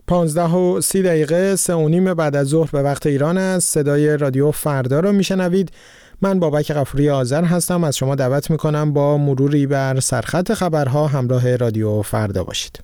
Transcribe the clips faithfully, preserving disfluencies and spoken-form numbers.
پانزده و سی دقیقه سه و نیم بعد از ظهر به وقت ایران است. صدای رادیو فردا رو میشنوید. من بابک غفوری آذر هستم. از شما دعوت میکنم با مروری بر سرخط خبرها همراه رادیو فردا باشید.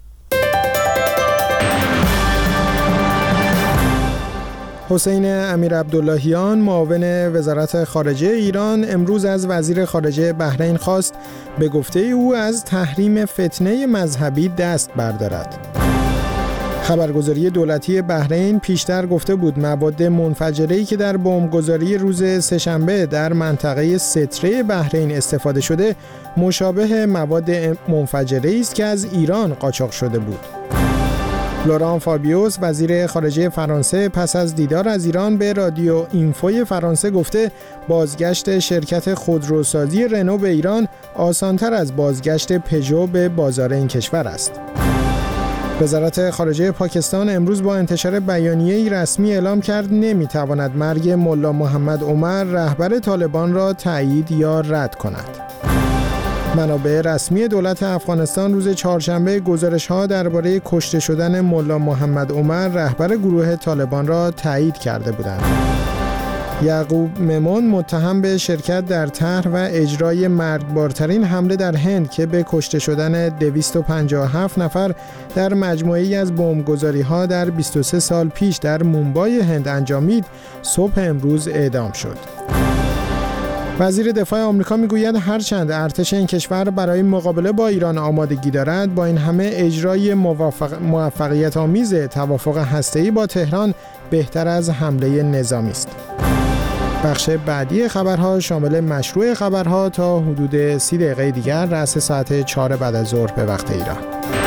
حسین امیرعبداللهیان معاون وزارت خارجه ایران امروز از وزیر خارجه بحرین خواست به گفته او از تحریم فتنه مذهبی دست بردارد. خبرگزاری دولتی بحرین پیشتر گفته بود مواد منفجره‌ای که در بمبگذاری روز سه‌شنبه در منطقه ستره بحرین استفاده شده مشابه مواد منفجره‌ای است که از ایران قاچاق شده بود. لوران فابیوس وزیر خارجه فرانسه پس از دیدار از ایران به رادیو اینفوی فرانسه گفته بازگشت شرکت خودروسازی رنو به ایران آسانتر از بازگشت پژو به بازار این کشور است. وزارت خارجه پاکستان امروز با انتشار بیانیه‌ای رسمی اعلام کرد نمی‌تواند مرگ ملا محمد عمر رهبر طالبان را تایید یا رد کند. منابع رسمی دولت افغانستان روز چهارشنبه گزارش‌ها درباره کشته شدن ملا محمد عمر رهبر گروه طالبان را تایید کرده بودند. یعقوب ممون متهم به شرکت در طرح و اجرای مرگبارترین حمله در هند که به کشته شدن دویست و پنجاه و هفت نفر در مجموعه‌ای از بمبگذاری‌ها در بیست و سه سال پیش در مومبای هند انجامید، صبح امروز اعدام شد. وزیر دفاع آمریکا میگوید هرچند ارتش این کشور برای مقابله با ایران آمادگی دارد، با این همه اجرای موفق... موفقیت آمیز توافق هسته‌ای با تهران بهتر از حمله نظامی است. بخش بعدی خبرها شامل مشروع خبرها تا حدود سی دقیقه دیگر رأس ساعت چهار بعد از ظهر به وقت ایران.